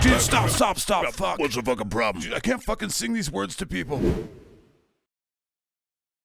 Dude, stop. Fuck. What's the fucking problem? Dude, I can't fucking sing these words to people.